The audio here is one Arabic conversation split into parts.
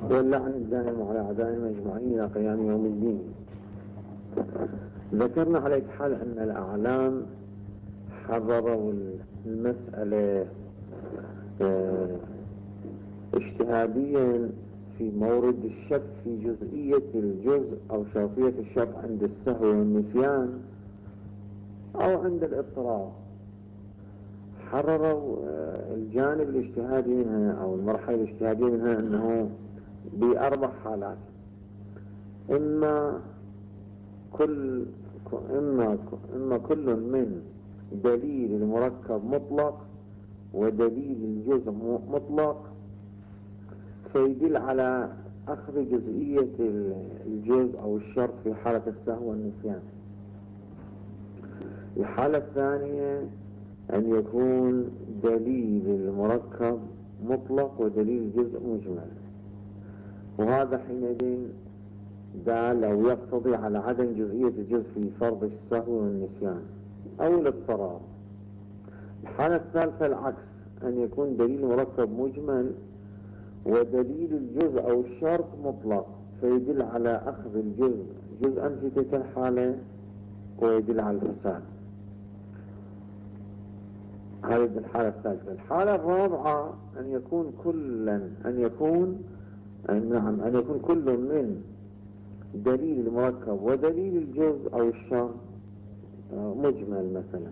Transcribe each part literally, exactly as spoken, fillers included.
واللعن الدائم على أعدائهم أجمعين إلى قيام يوم الدين. ذكرنا على حال أن الأعلام حرروا المسألة اجتهاديا في مورد الشك في جزئية الجزء أو شرطية الشرط عند السهو والنسيان أو عند الاضطراب. حرروا الجانب الاجتهادي منها أو المرحلة الاجتهادية منها أنه بأربع حالات: إما كل إما إما كل من دليل المركب مطلق ودليل الجزء مطلق فيدل على أخذ جزئية الجزء أو الشرط في حالة السهو والنسيان. الحالة الثانية أن يكون دليل المركب مطلق ودليل الجزء مجمل، وهذا حينئذ دال أو يقتضي على عدم جزئية الجزء في فرض السهو والنسيان أو الاضطراب. الحالة الثالثة العكس، أن يكون دليل مركب مجمل ودليل الجزء أو الشرط مطلق فيدل على أخذ الجزء جزءا في تلك الحالة ويدل على الفساد. هذه الحالة الثالثة. الحالة الرابعة أن يكون كلا أن يكون نعم أن يكون كل من دليل المركب ودليل الجزء أو الشرط مجمل مثلا.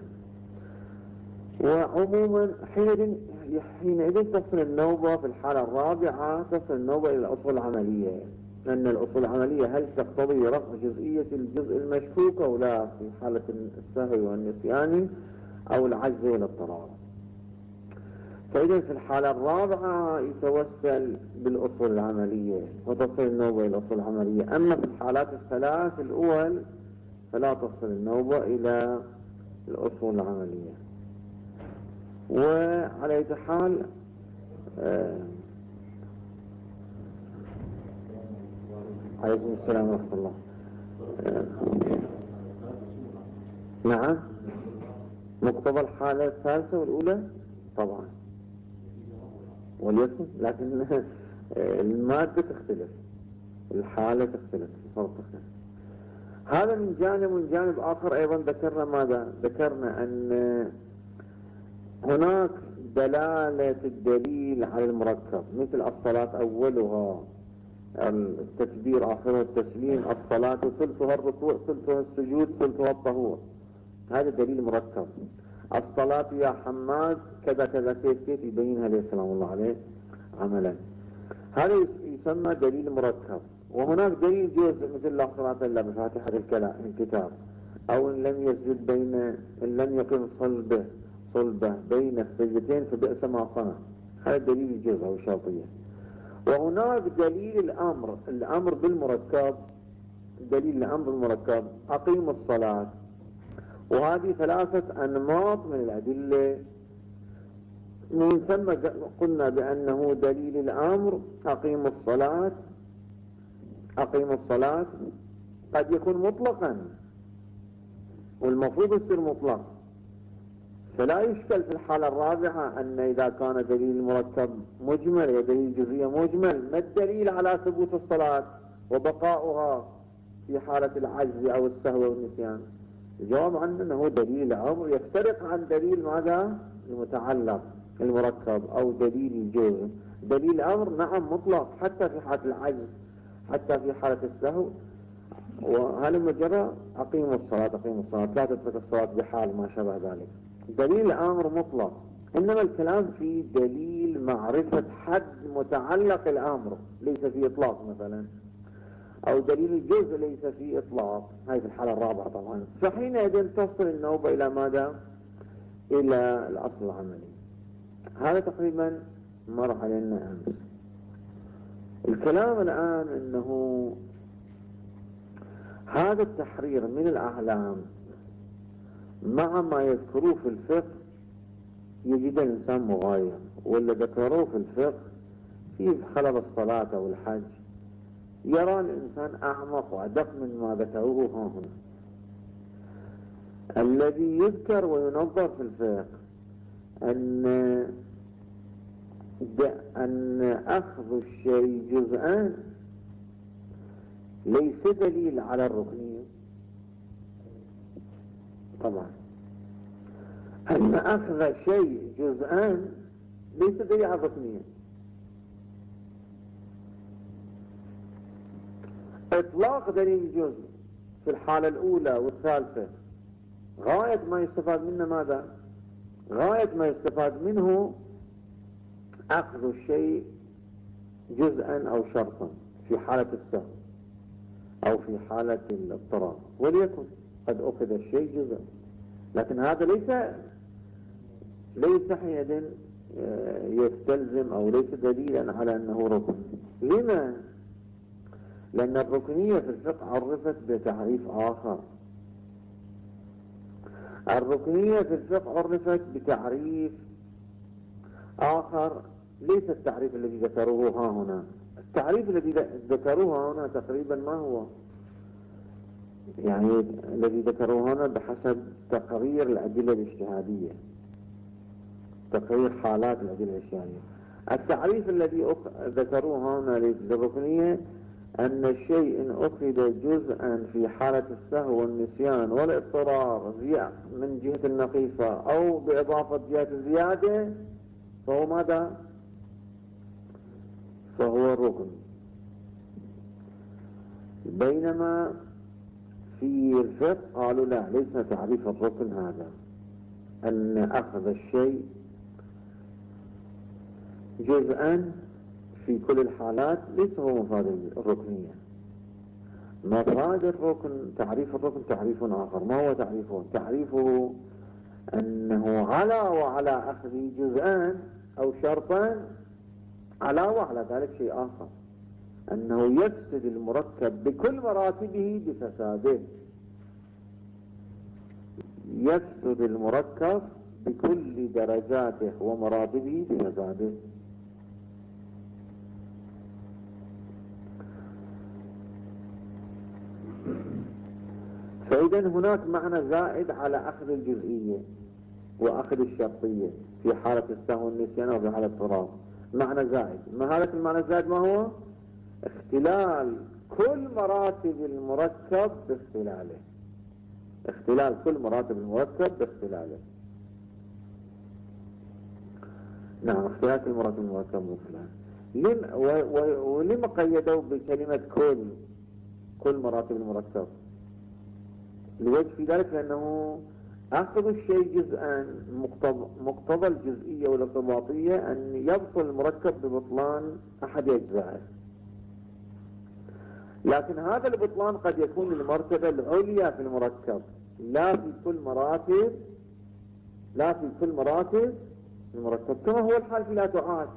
وعموما حينئذ حينئذ تصل النوبة في الحالة الرابعة تصل النوبة إلى الأصول العملية، أن الأصول العملية هل تقتضي رفع جزئية الجزء المشكوك أو لا في حالة السهو والنسيان أو العجز والاضطراب. فإذا في الحالة الرابعة يتوسل بالأصول العملية وتصل النوبة إلى الأصول العملية. أما في الحالات الثلاث الأول فلا تصل النوبة إلى الأصول العملية. وعلى أي حال آه عليكم السلام ورحمة الله. آه نعم، مقتضى الحالة الثالثة والأولى طبعا وليكن، لكن المادة تختلف، الحالة تختلف، الفرق تختلف. هذا من جانب. من جانب آخر أيضا ذكرنا ماذا؟ ذكرنا أن هناك دلالة الدليل على المركب، مثل الصلاة أولها التكبير آخرها التسليم، الصلاة ثلثها الركوع ثلثها السجود ثلثها الطهور، هذا دليل مركب. الصلاة يا حماد كذا كذا كيف كيف يبينها عليه سلام الله عليه عملا، هذا يسمى دليل مركب. وهناك دليل جزء مثل لا صلاة إلا بفاتحة الكتاب، أو إن لم يسجد بين إن لم يقم صلبه صلبه بين السجدتين فبئس ما صنع، هذا دليل الجزء أو الشرطية. وهناك دليل الأمر، الأمر بالمركب، دليل الأمر بالمركب أقيموا الصلاة. وهذه ثلاثة أنماط من الأدلة. من ثم قلنا بأنه دليل الأمر أقيموا الصلاة، أقيموا الصلاة قد يكون مطلقا والمفروض يصير مطلق، فلا يشكل في الحالة الرابعة أن إذا كان دليل المركب مجمل ودليل الجزئية مجمل ما الدليل على ثبوت الصلاة وبقاؤها في حالة العجز أو السهو والنسيان؟ الجواب عنه أنه دليل الأمر يفترق عن دليل ماذا؟ المتعلق المركب أو دليل الجزء. دليل الأمر نعم مطلق حتى في حالة العجز، حتى في حالة السهو. وهل مجرى أقيموا الصلاة أقيموا الصلاة لا تترك الصلاة بحال ما شابه ذلك، دليل الأمر مطلق. إنما الكلام في دليل معرفة حد متعلق الأمر ليس في إطلاق مثلا، أو دليل الجزء ليس في إطلاق، هذه في الحالة الرابعة طبعا. فحينئذ تصل النوبة إلى ماذا؟ إلى الأصل العملي. هذا تقريبا مر علينا أمس. الكلام الآن أنه هذا التحرير من الأعلام مع ما يذكروه في الفقه يجد الإنسان مغاير، واللي ذكروه في الفقه في خلل الصلاة أو الحج يرى الإنسان أعمق وأدق من ما ذكروه ها هنا. الذي يذكر وينظر في الفقه أن بأن أخذ الشيء جزءا ليس دليل على الركنية. طبعا أن أخذ شيء جزءا ليس دليل على الركنية. إطلاق دليل الجزء في الحالة الأولى والثالثة غاية ما يستفاد منه ماذا؟ غاية ما يستفاد منه أخذ الشيء جزءا أو شرطا في حالة السهو أو في حالة الاضطرار، وليكن قد أخذ الشيء جزءا، لكن هذا ليس ليس حينئذ يستلزم أو ليس دليلا على أنه ركن. لما؟ لأن الركنية في الفقه عرفت بتعريف آخر. الركنية في الفقه عرفت بتعريف آخر ليس التعريف الذي ذكروه ها هنا. التعريف الذي ذكروه هنا تقريبا ما هو؟ يعني الذي ذكروه هنا بحسب تقرير الأدلة الاجتهادية، تقرير حالات الأدلة الاجتهادية. التعريف الذي ذكروه هنا للركنية أن الشيء إن أخذ جزءا في حالة السهو والنسيان والاضطرار من جهة النقيصة أو بإضافة جهة الزيادة فهو ماذا؟ فهو الركن. بينما في الفقه قالوا لا، ليس تعريف الركن هذا أن أخذ الشيء جزءا في كل الحالات ليس هو مفاد الركنية. مفاد الركن، تعريف الركن تعريف آخر. ما هو تعريفه؟ تعريفه أنه علاوة على أخذ جزءان أو شرطان، علاوة على ذلك شيء آخر، أنه يفسد المركب بكل مراتبه بفساده. يفسد المركب بكل درجاته ومراتبه بفساده. فإذا هناك معنى زائد على أخذ الجزئية وأخذ الشرطية في حالة السهو والنسيان أو في حالة الاضطرار. معنى زائد. ما هذا المعنى الزائد؟ ما هو؟ اختلال كل مراتب المركب باختلاله. اختلال كل مراتب المركب باختلاله. نعم، اختلاف كل مراتب المركب باختلاله. لم ولم قيدوا بكلمة كل كل مراتب المركب؟ لوجه في ذلك لأنه أخذ الشيء جزءا مقتضى, مقتضى الجزئية والارتباطية أن يبطل المركب ببطلان أحد أجزائه. لكن هذا البطلان قد يكون للمرتبة العليا في المركب، لا في كل مراتب لا في كل مراتب المركب، كما هو الحال في لا تعاد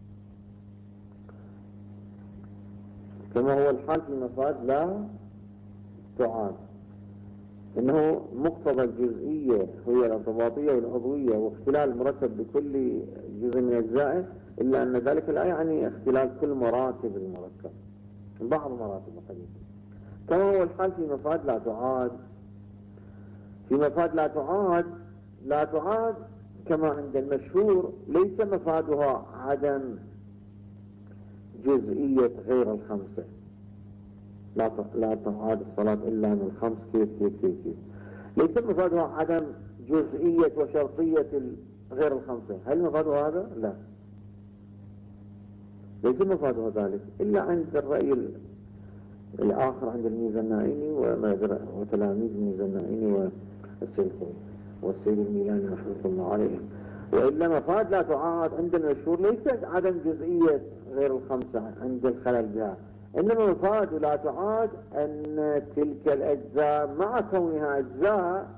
كما هو الحال في مفاد لا تعاد. إنه مقتضى الجزئية هي الارتباطية والعضوية واختلال المركب بكل جزء من أجزائه، إلا أن ذلك لا يعني اختلال كل مراتب المركب، بعض مراتب الحديث، كما هو الحال في مفاد لا تعاد. في مفاد لا تعاد لا تعاد كما عند المشهور ليس مفادها عدم جزئية غير الخمسة. لا لا تعاد الصلاة إلا من الخمس كيف كيف كيف كيف ليس مفادها عدم جزئية وشرطية غير الخمسة. هل مفادها هذا؟ لا، ليس مفادها ذلك إلا عند الرأي الآخر، عند الميزانائي وتلاميذ الميزانائي والسيد والسيد الميلاني رحمة الله عليه. وإلا مفاد لا تعاد عند المشهور ليس عدم جزئية غير الخمسة عند الخلل بها، إنما مفاد لا تعاد أن تلك الأجزاء مع كونها أجزاء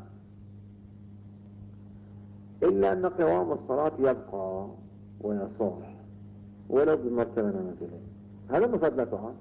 إلا أن قوام الصلاة يبقى ويصح ولو بمرتبة نازلة. هذا مفاد لا تعاد.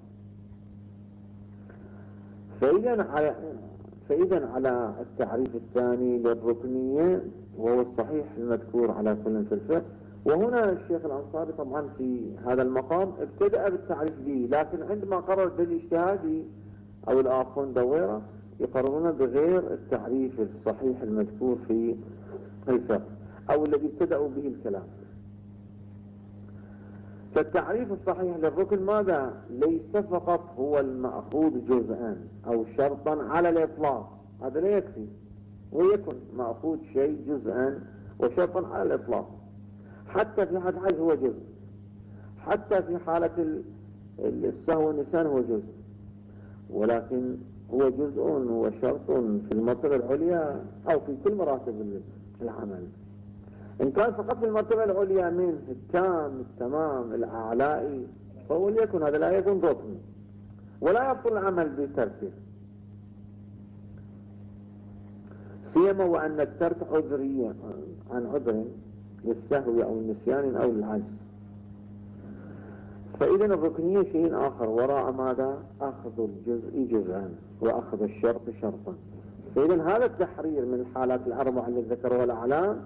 فإذا على فإذا على التعريف الثاني للركنية وهو الصحيح المذكور على كل في الفقه. وهنا الشيخ الأنصاري طبعا في هذا المقام ابتدأ بالتعريف به، لكن عندما قرر بالاجتهادي أو الآخرون دويرة يقررون بغير التعريف الصحيح المذكور في الفقه أو الذي ابتدأوا به الكلام. فالتعريف الصحيح للركن ماذا؟ ليس فقط هو المأخوذ جزءا أو شرطا على الإطلاق، هذا لا يكفي، ويكن مأخوذ شيء جزءا وشرطا على الإطلاق. حتى في حالة العجز هو جزء، حتى في حالة السهو والنسيان هو جزء، ولكن هو جزء هو شرط في المرتبة العليا أو في كل مراتب العمل. إن كان فقط في المرتبة العليا من التام التمام الأعلائي فهو ليكن هذا لا يكون ركن ولا يبطل العمل بتركه، سيما وأن الترك عذرية عن عذر للسهو أو النسيان أو العجز. فإذا الركنية شيء آخر وراء ماذا؟ أخذ الجزء جزءا وأخذ الشرط شرطا. فإذا هذا التحرير من الحالات الأربعة اللي ذكرها الأعلام،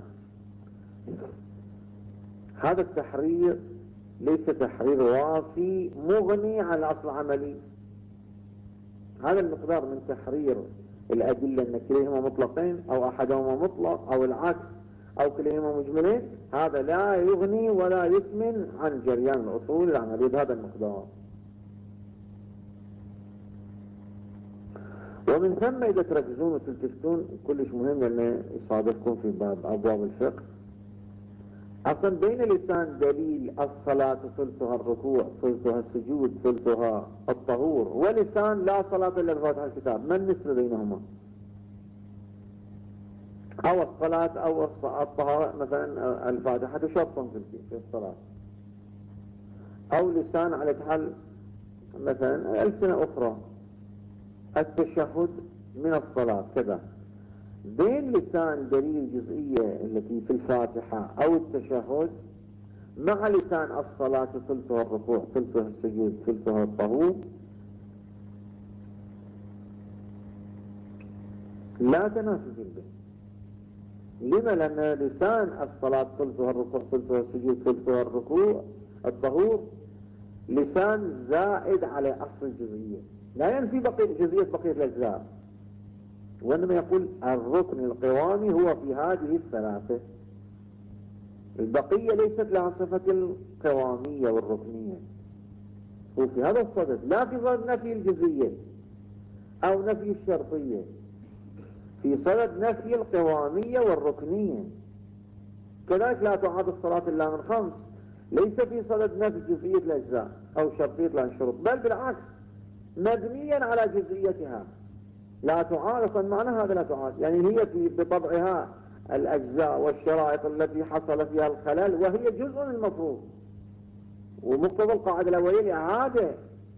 هذا التحرير ليس تحرير وافي مغني عن الأصل العملي. هذا المقدار من تحرير الأدلة أن كليهما مطلقين أو أحدهما مطلق أو العكس أو كليهما مجملين، هذا لا يغني ولا يثمن عن جريان الأصول العملية بهذا المقدار. ومن ثم إذا تركزون وتلتفتون كلش مهم لأنه يصادفكم في باب أبواب الفقه، أصلا بين لسان دليل الصلاة ثلثها الركوع ثلثها السجود ثلثها الطهور ولسان لا صلاة إلا بفاتحة الكتاب، ما النسبة بينهما؟ أو الصلاة أو الطهارة مثلا الفاتحة شرط في الصلاة، أو لسان على حال مثلا ألسنة أخرى التشهد من الصلاة كذا. بين لسان دليل الجزئية التي في الفاتحة أو التشهد مع لسان الصلاة ثلثها الركوع ثلثها السجود ثلثها الطهور لا تنافي في البيت. لما؟ لأن لسان الصلاة ثلثها الركوع ثلثها السجود ثلثها الركوع الطهور لسان زائد على أصل الجزئية، لا ينفي بقية جزئية بقية الأجزاء، وإنما يقول الركن القوامي هو في هذه الثلاثة، البقية ليست لها صفة القوامية والركنية. هو في هذا الصدد، لا في صدد نفي الجزئية أو نفي الشرطية، في صدد نفي القوامية والركنية. كذلك لا تعاد الصلاة إلا من خمس، ليس في صدد نفي جزئية الأجزاء أو شرطية الشروط، بل بالعكس مبنيا على جزئيتها لا تعاد. أصلا معنى هذا لا تعاد يعني هي في بطبعها الأجزاء والشرائط التي حصل فيها الخلل وهي جزء المفروض، ومقتضى القاعدة الأولية الإعادة،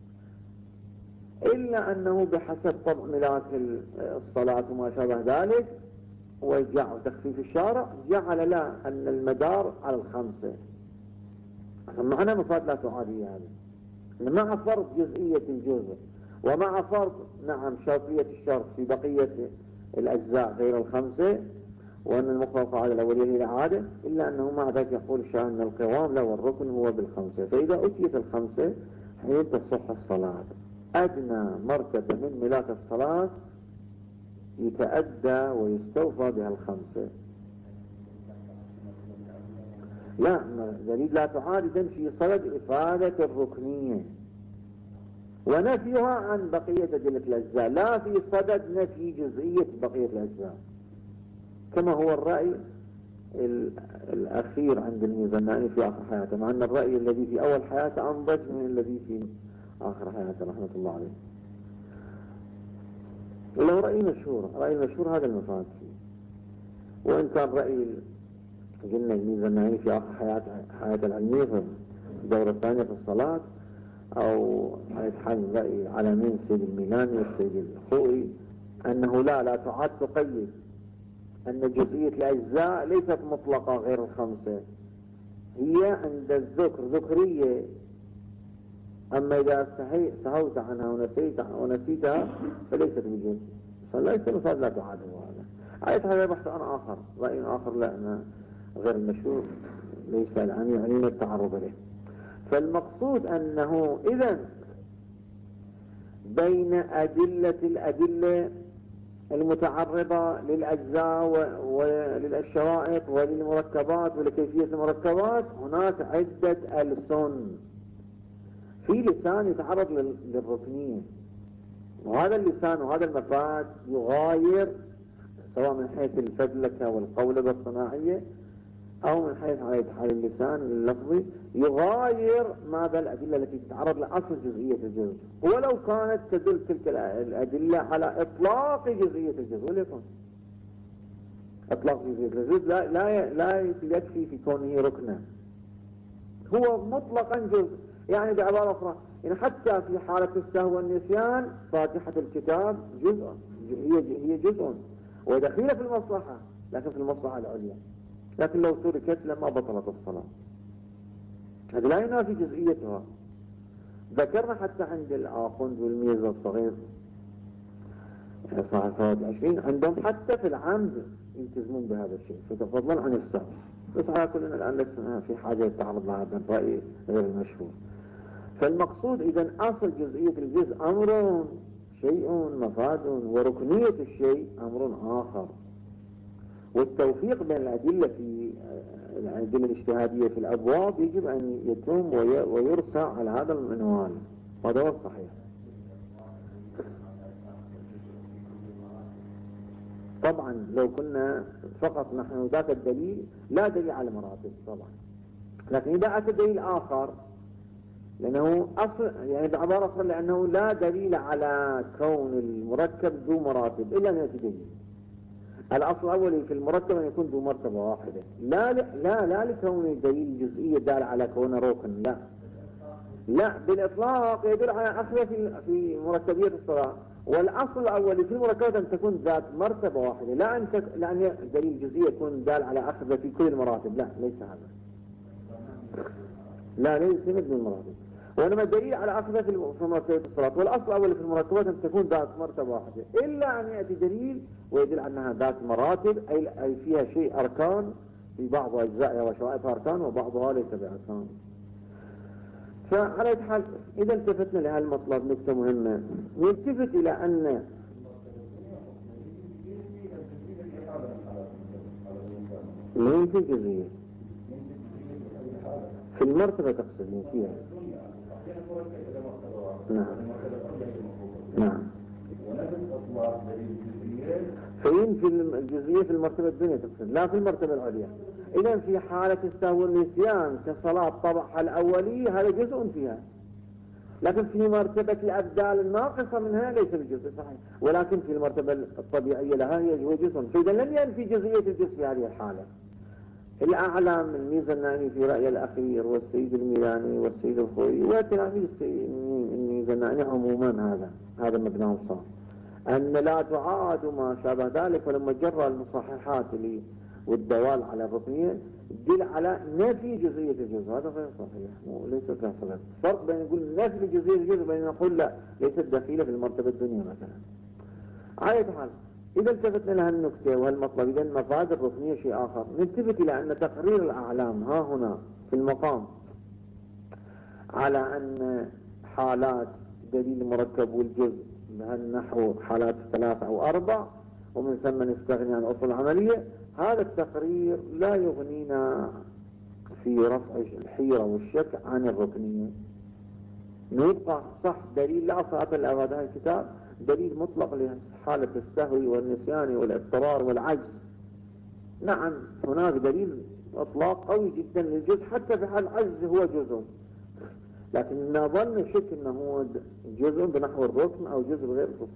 إلا أنه بحسب طبع ملاك الصلاة وما شابه ذلك وجعل تخفيف الشارع جعل لا أن المدار على الخمسة. معنى مفاد لا تعاد هذا مع فرض جزئية الجزء ومع فرض نعم شرطية الشرط في بقية الأجزاء غير الخمسة، وأن المقتضى القاعدة الأولية هي الإعادة، إلا أنه مع ذلك يقول الشاعر أن القوام لا والركن هو بالخمسة. فإذا أتيت الخمسة حين تصح الصلاة. أدنى مرتبة من ملاك الصلاة يتأدى ويستوفى بها الخمسة. لا دليل لا تعاد تمشي صدد إفادة الركنية ونفيها عن بقية أدلة الأجزاء، لا في صدد نفي جزئية بقية الأجزاء، كما هو الرأي الأخير عند الميزاني في آخر حياته، مع أن الرأي الذي في أول حياته أنضج من الذي في آخر حياته رحمة الله عليه. ولو رأي مشهور، رأي المشهور هذا المفاد فيه، وإن كان رأي قلنا الميزاني في آخر حياته حياة العلمية في الدورة الثانية في الصلاة، أو حال رأي علمين السيد الميلاني والسيد الخوئي أنه لا لا تعاد تقيد، أن جزئية الأجزاء ليست مطلقة غير الخمسة، هي عند الذكر ذكرية، أما إذا سهوت عنها ونسيت ونسيتها فليست بجزء، فليس مفاد لا تعاد. هذا آية هذا بحث أنا آخر، رأي آخر لا أنا غير المشهور ليس العني علينا التعرض له. فالمقصود أنه إذن بين أدلة الأدلة المتعرضة للأجزاء وللشرائط وللمركبات ولكيفية المركبات، هناك عدة ألسن. في لسان يتعرض للركنية، وهذا اللسان وهذا المفاد يغاير سواء من حيث الفدلكة والقولبة الصناعية أو من حيث على حال اللسان اللفظي، يغاير ماذا الأدلة التي تتعرض لأصل جزئية الجزء، ولو كانت تدل تلك الأدلة على إطلاق جزئية الجزء. وليكن إطلاق جزئية الجزء لا, لا, لا يكفي في كونه ركنا، هو مطلقا جزء. يعني بعبارة أخرى، يعني حتى في حالة السهو والنسيان فاتحة الكتاب جزء، هي هي جزء ودخيلة في المصلحة، لكن في المصلحة العليا، لكن لو تركت لما بطلت الصلاة. هذا لا ينافي جزئيتها. ذكرنا حتى عند الآخوند والميزة الصغير صاحب فوائد عشرين، عندهم حتى في العمد يلتزمون بهذا الشيء فتفضلا عن السهو. بس على كلنا الآن لسنا في حاجة يتعرض لهذا الرأي غير المشهور. فالمقصود إذا أصل جزئية الجزء أمر شيء مفاد، وركنية الشيء أمر آخر. والتوفيق بين الأدلة في الأدلة الاجتهادية في الأبواب يجب أن يتم ويرسى على هذا المنوال، وهذا هو الصحيح. طبعا لو كنا فقط نحن ذاك الدليل لا دليل على مراتب طبعا، لكن إذا أتى دليل آخر، لأنه أصل يعني بعبارة أخرى، لأنه لا دليل على كون المركب ذو مراتب إلا أن يأتي دليل. الأصل الأولي في المركب أن يكون ذو مرتبة واحدة، لا لا لا لكون الدليل جزئية دال على كونه ركن، لا لا بالإطلاق يدل على أخذ في في مركبية الصلاة. والأصل الأولي في المركبات أن تكون ذات مرتبة واحدة، لا أن تك... لا أن دليل جزئية يكون دال على أخذ في كل المراتب، لا ليس هذا، لا ليس مثل المراتب، وإنما الدليل على أخذ في مركبة الصلاة. والأصل الأول في المركبات أن تكون ذات مرتبة واحدة، إلا أن يأتي دليل ويدل أنها ذات مراتب، أي أي فيها شيء أركان، في بعض أجزائها وشوائبها أركان وبعضها ليس بأركان. فعلى أي حال إذا التفتنا لهذا المطلب نكتة مهمة، نلتفت إلى أن مين في جزئية في المرتبة تقصد فيها. نعم نعم. فين في الجزئية في المرتبة الدنيا تقصد، لا في المرتبة العليا. إذا في حالة السهو والنسيان كصلاة طبعها الأولي هذا جزء فيها، لكن في مرتبة الأبدال الناقصة منها ليس بجزء صحيح، ولكن في المرتبة الطبيعية لها هي جزء. فإذا لم ينفي جزئية الجزء في هذه الحالة. الأعلام الميزة الناني في رأي الأخير والسيد الميلاني والسيد الخوي وتلاميذ السيد الميزة الناني عموما هذا هذا مبناه صار أن لا تعاد ما شابه ذلك. ولما جرى المصححات اللي والدوال على الركنية دل على نفي جزئية الجزء، هذا غير صحيح وليس كصلاة. فرق بين نقول نفي جزئية الجزء وبين نقول لا ليست دخيلة في المرتبة الدنيا مثلا. على حال إذا التفتنا لها النكتة وهالمطلب، إذا مفاد الركنية شيء آخر، نلتفت إلى أن تقرير الأعلام ها هنا في المقام على أن حالات دليل المركب والجزء بهالنحو حالات ثلاثة أو أربع، ومن ثم نستغني عن الأصول العملية. هذا التقرير لا يغنينا في رفع الحيرة والشك عن الركنية. نبقى صح دليل لا صحة لأبد هذا الكتاب دليل مطلق لحالة السهو والنسيان والاضطرار والعجز. نعم هناك دليل اطلاق قوي جدا للجزء، حتى في حال العجز هو جزء، لكن نظل نشك انه هو جزء بنحو الركن او جزء غير الركن،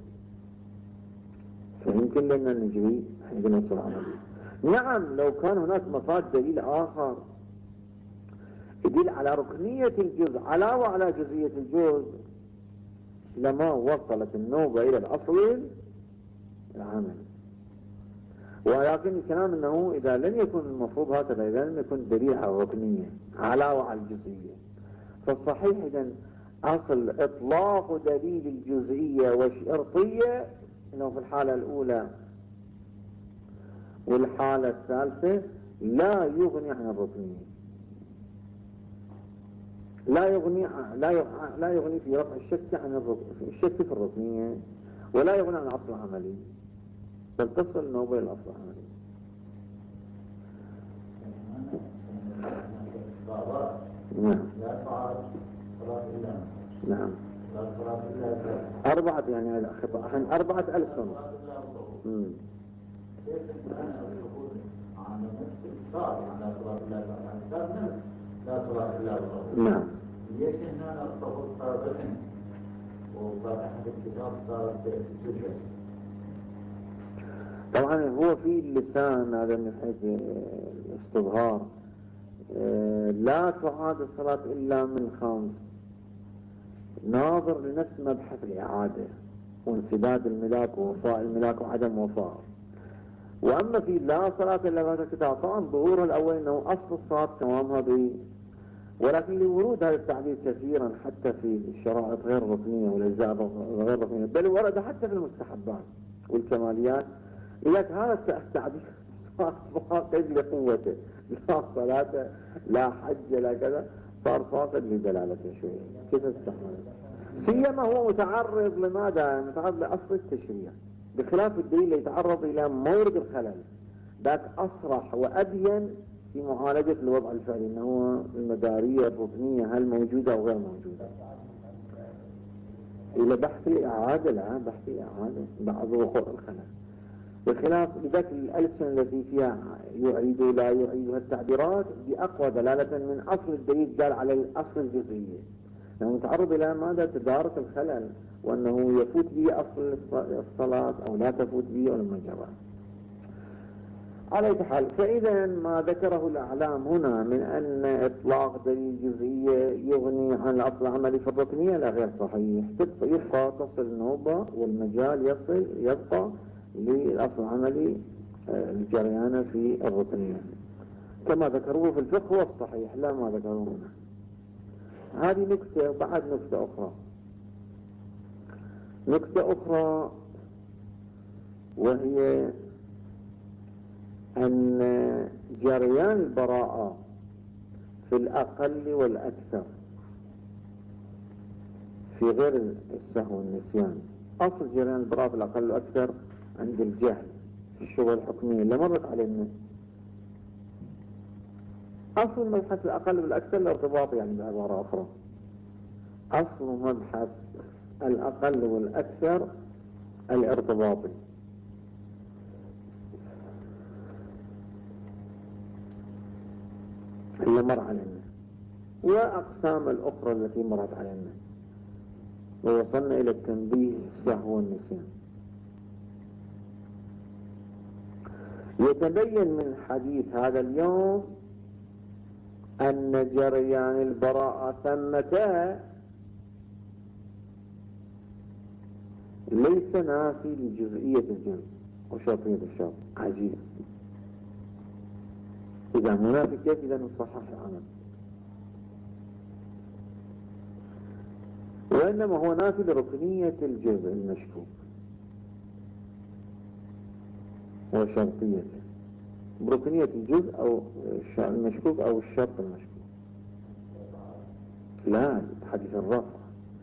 فيمكن لنا نجري عندنا سرعة. نعم لو كان هناك مفاد دليل اخر يدل على ركنية الجزء علاوة على جزئية الجزء لما وصلت النوبة إلى الأصل العمل. ولكن الكلام أنه إذا لم يكن المفروض هكذا، إذا لم يكن دليل على الركنية علاوة على الجزئية، فالصحيح إذن أصل إطلاق دليل الجزئية والشرطية أنه في الحالة الأولى والحالة الثالثة لا يغني عن الركنية، لا يغني لا لا يغني في رفع الشك عن الركن، الشك في الركنية، ولا يغني عن الأصل العملي. بل تصل نوبة الأصل العملي. نعم. لا تعارض صلاة إلا نعم. لا صلاة إلا أربعة يعني هذا خطأ، الحين أربعة ألسن. امم. كيف كان الخروج عن نفس الصلاة عن صلاة إلا كان لا صلاة إلا بالظهر. نعم. ليش هنا الظهر صار بالحين وفاتحة الكتاب صارت بالسجن؟ طبعا هو في اللسان هذا من حيث الاستظهار لا تعاد الصلاة إلا من خمس، ناظر لنفس مبحث الإعادة وانسداد الملاك ووفاء الملاك وعدم وفاء. وأما في لا صلاة إلا بعد الكتاب طبعا ظهورها الأول أنه أصل الصلاة تمامها به، ولكن لورود هذا التعبير كثيرا حتى في الشرائط غير الركنية والأجزاء غير الركنية، بل ورد حتى في المستحبات والكماليات. لذلك هذا التعبير فاقد لقوته، لا صلاة لا حج لا كذا، صار فاقد لدلالته شوية. كيف استحمل؟ سيما هو متعرض لماذا؟ متعرض لأصل التشريع، بخلاف الدليل اللي يتعرض إلى مورد الخلل، ذاك أصرح وأبين في معالجة الوضع الفعلي، أنه هو المدارية الركنية هل موجودة أو غير موجودة. إلى بحث الإعادة، لا بحث الإعادة بعض وقوع الخلل، بخلاف لذلك الألسن التي فيها يعيد لا يعيد التعبيرات بأقوى دلالة من أصل الدليل دال على الأصل الجزئية، لأنه متعرض إلى ماذا؟ تدارك الخلل، وأنه يفوت به أصل الصلاة أو لا تفوت به ولما جرى. على أي حال، فإذا ما ذكره الأعلام هنا من أن إطلاق دليل جزئية يغني عن الأصل العملي في الركنية لا غير صحيح، يبقى تصل النوبة والمجال يصل يبقى للأصل العملي الجريان في الركنية كما ذكروه في الفقه هو الصحيح، لا ما ذكروه هنا. هذه نكتة. بعد نكتة أخرى، نكتة أخرى وهي أن جريان البراءة في الأقل والأكثر في غير السهو والنسيان، أصل جريان البراءة في الأقل والأكثر عند الجهل في الشغل الحكمية اللي مرت علينا. أصل مبحث الأقل والأكثر الارتباط، يعني بعبارة أخرى أصل مبحث الأقل والأكثر الارتباطي، اللي مر علينا، وأقسام الأخرى التي مرت علينا، ووصلنا إلى التنبيه السهو والنسيان. يتبين من حديث هذا اليوم أن جريان البراءة ثمة ليس نافي لجزئية الجزء وشرطية الشرط. عجيب، إذا منافي كيف إذا نصحح العمل؟ وإنما هو نافي لركنية الجزء المشكوك وشرطيته، بركنية الجزء أو المشكوك أو الشرط المشكوك، لا حديث الرفع.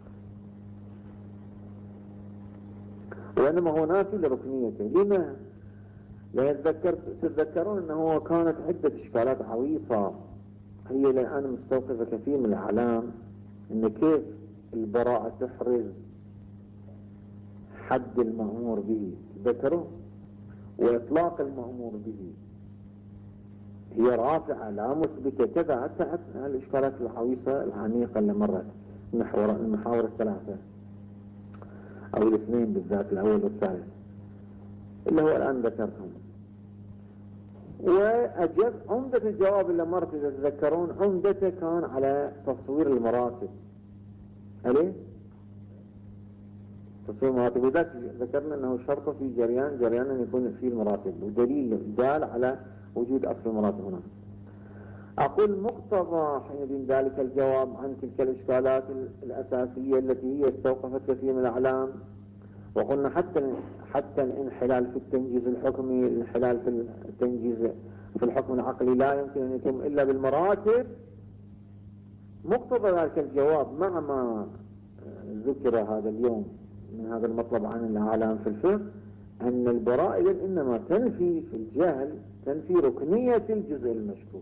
وإنما هو نافي لركنيته. لما؟ لأن تتذكرون أنه كانت عدة إشكالات عويصة هي الآن مستوقفة كثير من الأعلام، أن كيف البراءة تحرز حد المأمور به، تذكروا، وإطلاق المأمور به هي رافعة لا مثبتة كذا، حتى حتى الإشكالات العويصة العميقة اللي مرت المحور المحاور الثلاثة أو الاثنين بالذات، الأول والثالث اللي هو الآن ذكرتهم. وأجب عمدة الجواب اللي مرت إذا تذكرون عمدته كان على تصوير المراتب. عليه تصوير المراتب، وذلك ذكرنا أنه شرط في جريان جريان أن يكون فيه المراتب، ودليل دال على وجود أصل المراتب هنا. أقول مقتضى حين ذلك الجواب عن تلك الإشكالات الأساسية التي هي استوقفت كثير من الأعلام، وقلنا حتى حتى الانحلال في التنجيز الحكمي، الانحلال في التنجيز في الحكم العقلي لا يمكن أن يتم إلا بالمراتب. مقتضى ذلك الجواب مع ما ذكر هذا اليوم من هذا المطلب عن الأعلام في الفقه أن البراءة إذن إنما تنفي في الجهل تنفي ركنية الجزء المشكوك،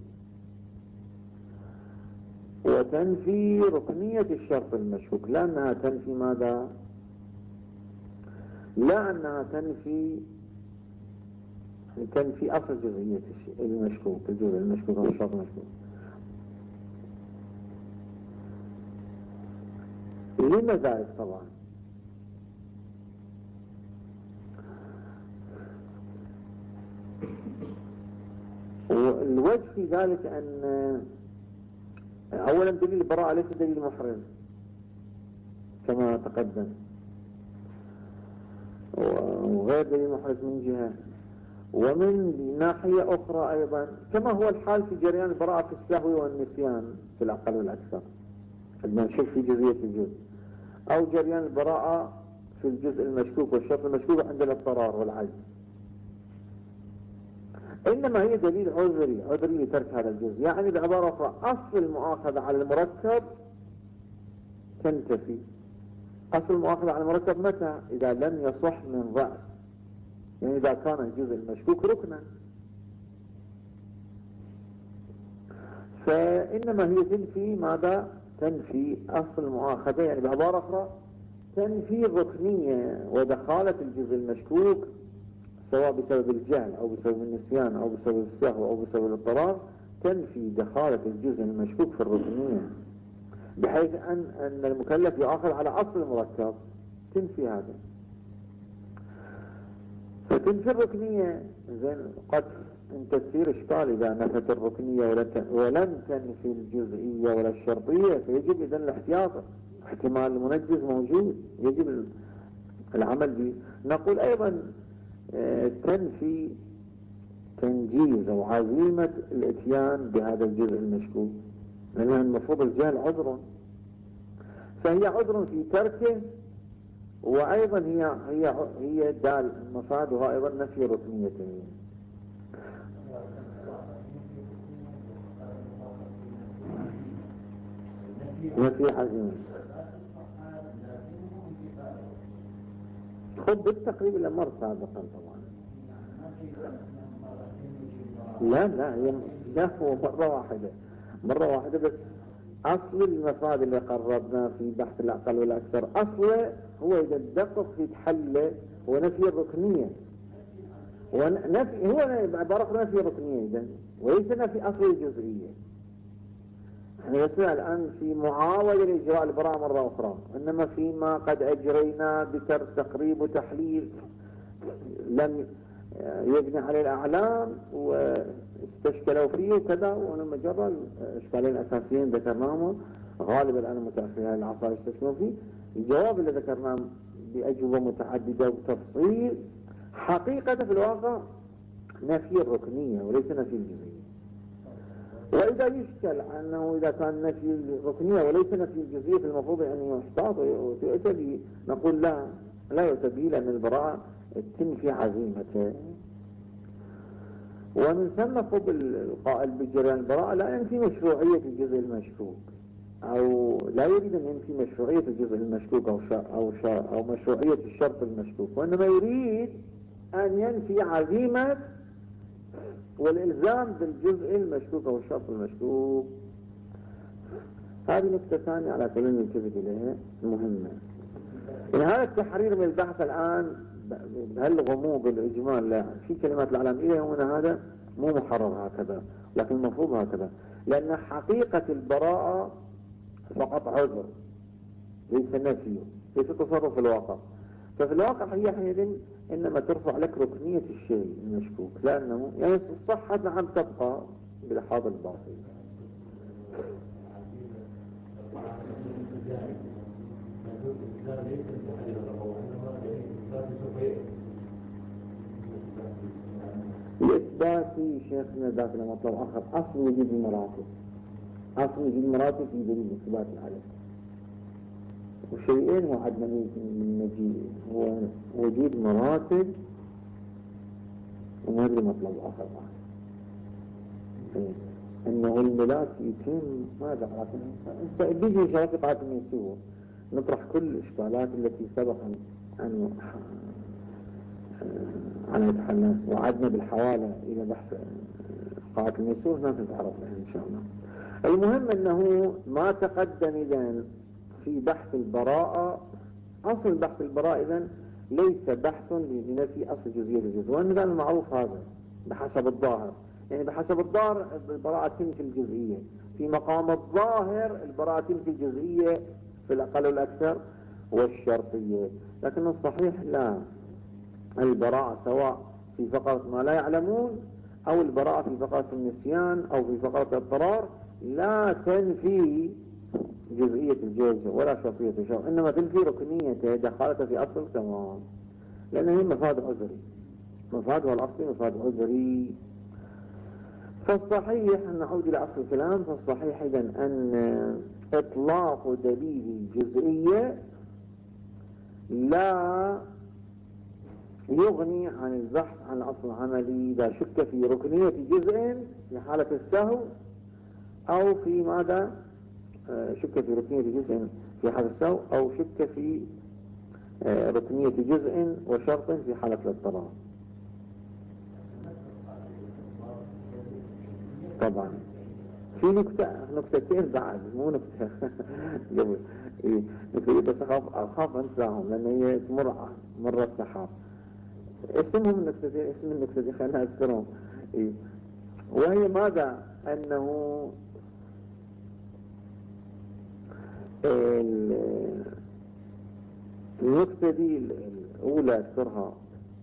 وتنفي ركنية الشرط المشكوك، لا أنها تنفي ماذا؟ لا أنها تنفي تنفي أصل جزئية المشكوك، الجزء المشكوك أو الشرط المشكوك. لما ذلك طبعا؟ والوجه في ذلك أن أولا دليل البراءة ليس دليل محرم كما تقدم، وغير دليل محرم من جهة، ومن ناحية أخرى أيضا كما هو الحال في جريان البراءة في السهو والنسيان في الأقل والأكثر، عندما نشوف في جزئية الجزء، أو جريان البراءة في الجزء المشكوك والشرط المشكوك عند الاضطرار والعجز. إنما هي دليل عذري عذري لترك هذا الجزء، يعني بعبارة أخرى أصل المؤاخذة على المركب تنتفي. أصل المؤاخذة على المركب متى؟ إذا لم يصح من ضعف، يعني إذا كان الجزء المشكوك ركنا، فإنما هي تنفي ماذا؟ تنفي أصل المؤاخذة، يعني بعبارة أخرى تنفي الركنية ودخالة الجزء المشكوك سواء بسبب الجهل أو بسبب النسيان أو بسبب السهو أو بسبب الاضطرار، تنفي دخالة الجزء المشكوك في الركنية، بحيث أن, أن المكلف يؤاخذ على أصل المركب، تنفي هذا. فتنفي الركنية. زين قد انت تصير اشكال اذا نفت الركنية ولم تنفي الجزئية ولا الشرطية، فيجب اذا الاحتياط، احتمال المنجز موجود، يجب العمل به. نقول ايضا اه تنفي تنجيز او عزيمة الاتيان بهذا الجزء المشكوك، لان المفروض الجهل عذر، فهي عذر في تركه، وايضا هي هي هي دال مفادها ايضا نفي ركنيته، نفي عزيمة. خذ بالتقريب الى مر سابقا طبعا. لا لا هي لا هو مرة واحدة مرة واحدة بس. اصل المفاد اللي قررنا في بحث الاقل والاكثر اصله هو اذا تدقق في تحله هو نفي الركنية، ونفي هو عبارة نفي ركنية اذا، وليس نفي اصل الجزئية. احنا يصير الان في معاولة لاجراء البراءة مرة اخرى، انما فيما قد اجرينا بترك تقريب وتحليل لم يبني عليه الاعلام واستشكلوا فيه وكذا، ولما جرى الاشكالين الاساسيين ذكرناهم غالبا الان المتاخرين العصر يستشكلون فيه، الجواب اللي ذكرناه باجوبه متعدده وتفصيل حقيقه في الواقع نفي الركنيه وليس نفي الجزئيه. واذا يشكل انه اذا كان نفي الركنيه وليس نفي الجزئيه فالمفروض ان يحتاط ويؤتى به، نقول لا لا يؤتى به، لان البراءه تنفي عزيمته. ومن ثم فضل القائل بجريان البراءة لا ينفي مشروعية الجزء المشكوك، أو لا يريد أن ينفي مشروعية الجزء المشكوك أو, شا أو, شا أو مشروعية الشرط المشكوك، وإنما يريد أن ينفي عزيمة والإلزام بالجزء المشكوك أو الشرط المشكوك. هذه نقطة ثانية على كل نلتفت إليها مهمة. يعني هذا التحرير من البحث الآن بهالغموض والإجمال، لا في كلمات الإعلام إلى يومنا هذا مو محرر هكذا، لكن المفروض هكذا، لأن حقيقة البراءة فقط عذر ليس نفي، ليس تصرف في الواقع. ففي الواقع هي حينئذ إنما ترفع لك ركنية الشيء المشكوك، لأنه يعني الصحة نعم تبقى بالحاضر الباطل. الإثبات شيخنا ذات مطلب آخر، أصل وجود المراتب، أصل وجود المراتب في دليل إثبات العدد، وشيئين هو عدم من نجيل، هو وجود مراتب وهذا مطلب آخر آخر أنه الملاك يتم ماذا عاكم بيجي شاكقات من سوء نطرح كل الإشكالات التي سبق أن على يتحلى وعدنا بالحوالة إلى بحث قاعة الميسور ما تتعرف إن شاء الله. المهم أنه ما تقدم إذن في بحث البراءة. أصل بحث البراءة إذن ليس بحث لنفي أصل جزئية الجزء، وأن هذا المعروف هذا بحسب الظاهر، يعني بحسب الظاهر البراءة تنفي الجزئية، في مقام الظاهر البراءة تنفي الجزئية في الأقل والأكثر والشرطية، لكن الصحيح لا، البراءة سواء في فقرة ما لا يعلمون أو البراءة في فقرة النسيان أو في فقرة الاضطرار لا تنفي جزئية الجزء ولا شرطية الشرط، إنما تنفي ركنيته دخلت في أصل تمام، لأن هي مفاد عذري، مفادها الأصلي مفاد عذري. فالصحيح نعود إلى أصل الكلام، فالصحيح إذن أن إطلاق دليل الجزئية لا يغني عن البحث عن الأصل العملي إذا شك في ركنية جزء في حالة السهو، أو في ماذا شك في ركنية جزء في حالة السهو، أو شك في ركنية جزء وشرط في حالة الاضطرار. طبعا في نكتة نكتتين بعد، مو نكتة قبل إيه نكتة بس أخاف أخاف أنساهم لأن هي تمر مرة السحاب. اسمهم النكتتين، اسم النكتتين خلينا أذكرهم. إيه وهي ماذا؟ أنه النكتة دي الأولى أذكرها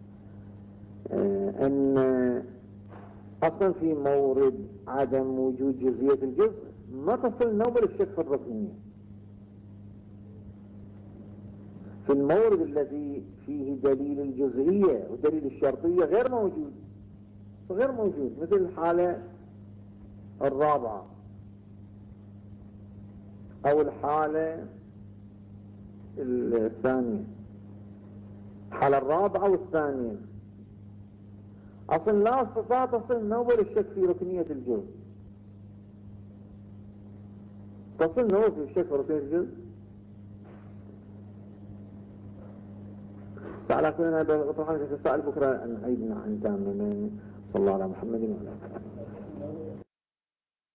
أن أصلا في مورد عدم وجود جزئية الجزء ما تصل نوبة الشك في الركنية. في المورد الذي فيه دليل الجزئية ودليل الشرطية غير موجود، غير موجود مثل الحالة الرابعة أو الحالة الثانية. الحالة الرابعة والثانية أصلا لا استطاع تصل نوبة الشك في ركنية الجزء، تصل نوبة في الشك في ركنية الجزء. فعلى كل هذا طبعا سأسأل بكرة أن عيدنا عن تامين. صلى الله على محمد وعلى آله.